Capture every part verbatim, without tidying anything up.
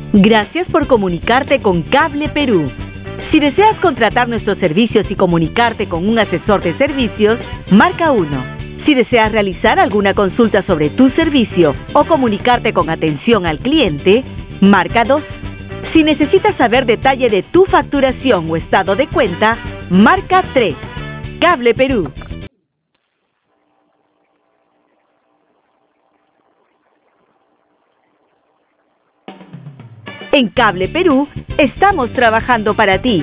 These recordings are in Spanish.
Gracias por comunicarte con Cable Perú. Si deseas contratar nuestros servicios y comunicarte con un asesor de servicios, marca uno. Si deseas realizar alguna consulta sobre tu servicio o comunicarte con atención al cliente, marca dos. Si necesitas saber detalle de tu facturación o estado de cuenta, marca tres. Cable Perú. En Cable Perú, estamos trabajando para ti.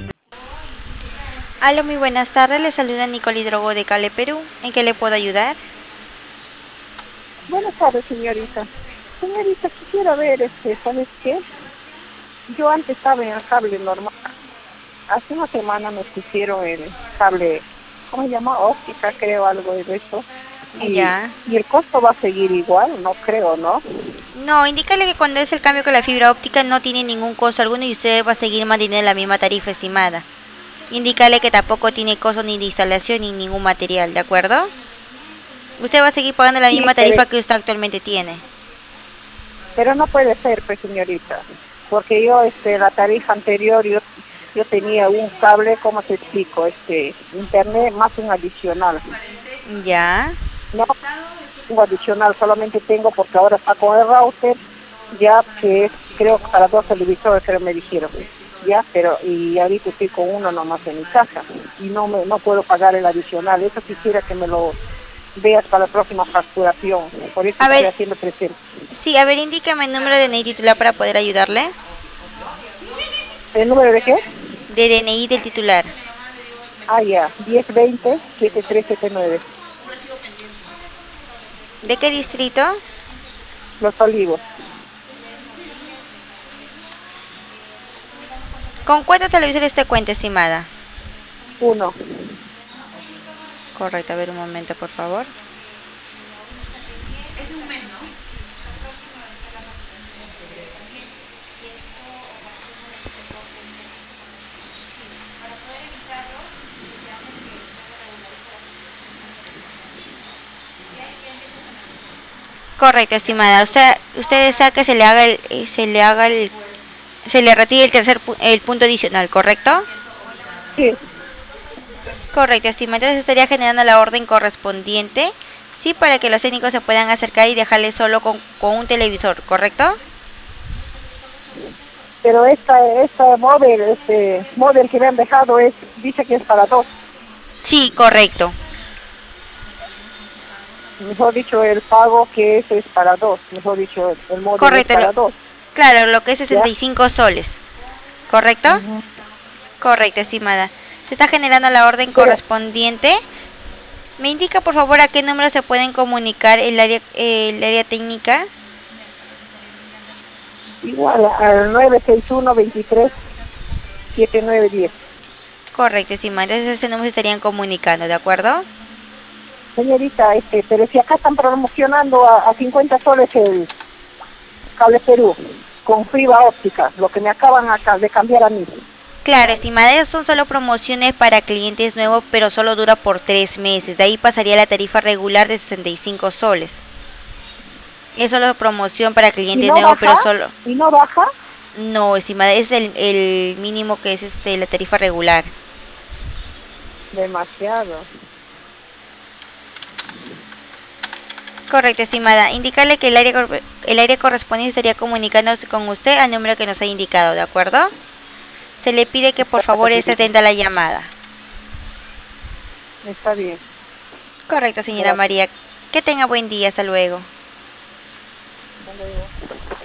Aló, muy buenas tardes, le saluda Nicole Hidrogo de Cable Perú. ¿En qué le puedo ayudar? Buenas tardes, señorita. Señorita, quisiera ver, este, ¿sabes qué? Yo antes estaba en el cable normal. Hace una semana me pusieron el cable, ¿cómo se llama? Óptica, creo, algo de eso. Y, Ya. y el costo va a seguir igual, no creo, ¿no? No, indícale que cuando es el cambio con la fibra óptica no tiene ningún costo alguno y usted va a seguir manteniendo la misma tarifa estimada. Indícale que tampoco tiene costo ni de instalación ni ningún material, ¿de acuerdo? Usted va a seguir pagando la Sí, misma pero, tarifa que usted actualmente tiene. pero no puede ser, pues, señorita. Porque yo, este, la tarifa anterior, yo, yo tenía un cable, ¿cómo te explico? Este, internet más un adicional. Ya. No, un adicional solamente tengo porque ahora está con el router, ya que es, creo que para dos televisores, creo me dijeron, ya, pero, y ahorita estoy con uno nomás en mi casa, y no me, no puedo pagar el adicional. Eso quisiera que me lo veas para la próxima facturación, por eso A estoy ver, haciendo presente. sí, a ver, indícame el número de D N I titular para poder ayudarle. ¿El número de qué? De D N I del titular. Ah, ya, diez veinte setenta y tres setenta y nueve. ¿De qué distrito? Los Olivos. ¿Con cuántos televisores te cuenta, estimada? Uno. Correcto, a ver un momento, por favor. Correcto, estimada. Usted, usted desea que se le haga el, eh, se le haga el, se le retire el tercer pu- el punto adicional, ¿correcto? Sí, Correcto, estimada. Entonces estaría generando la orden correspondiente, sí, para que los técnicos se puedan acercar y dejarle solo con, con un televisor, ¿correcto? pero esta, esta model, este model que me han dejado es, dice que es para dos. Sí, correcto. Mejor dicho, el pago que es es para dos, mejor dicho, el, el modelo es Correcto, lo- para dos, claro, lo que es ¿ya? sesenta y cinco soles, ¿correcto? Ujú. Correcto, estimada. Se está generando la orden Pero correspondiente. ¿Me indica, por favor, a qué número se pueden comunicar el área, eh, el área técnica? igual al nueve seis uno veintitrés setenta y nueve diez. Correcto, estimada. Entonces ese número se estarían comunicando, ¿de acuerdo? Señorita, este, pero si acá están promocionando a, a cincuenta soles el cable Perú, con fibra óptica, lo que me acaban acá de cambiar a mí. Claro, estimada, esas son solo promociones para clientes nuevos, pero solo dura por tres meses. De ahí pasaría la tarifa regular de sesenta y cinco soles. Es solo promoción para Y clientes no nuevos, baja, pero solo... y no baja, No, estimada, es el, el mínimo que es este la tarifa regular. demasiado. Correcto, estimada. Indicarle que el área, cor- el área correspondiente estaría comunicándose con usted al número que nos ha indicado, ¿de acuerdo? Se le pide que por favor esté atenta a la llamada. Está bien, Correcto, señora gracias. María. Que tenga buen día. Hasta luego. Hasta luego.